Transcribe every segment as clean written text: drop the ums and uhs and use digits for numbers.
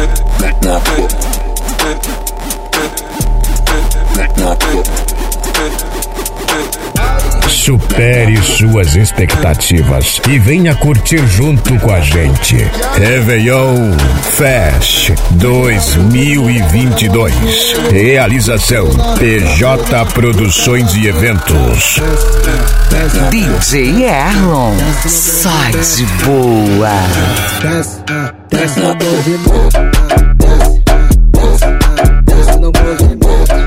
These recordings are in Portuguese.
Supere suas expectativas e venha curtir junto com a gente. Réveillon Fest 2022. Realização PJ Produções e Eventos. DJ Erlon, sai de boa. Desce no movimento. Desce no movimento.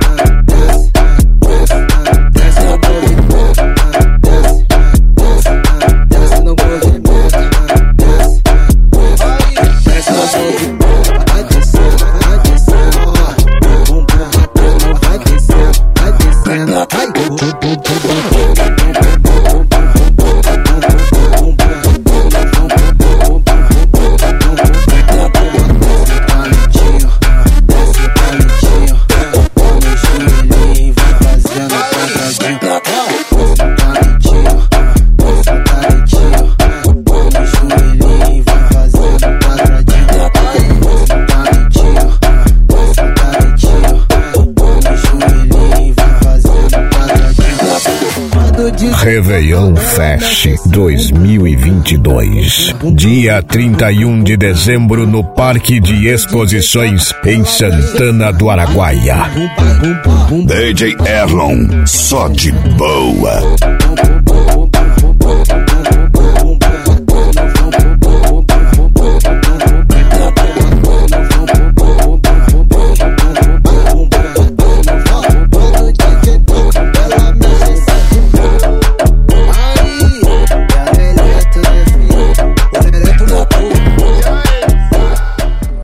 Réveillon Fest 2022. Dia 31 de dezembro no Parque de Exposições em Santana do Araguaia. DJ Erlon, só de boa.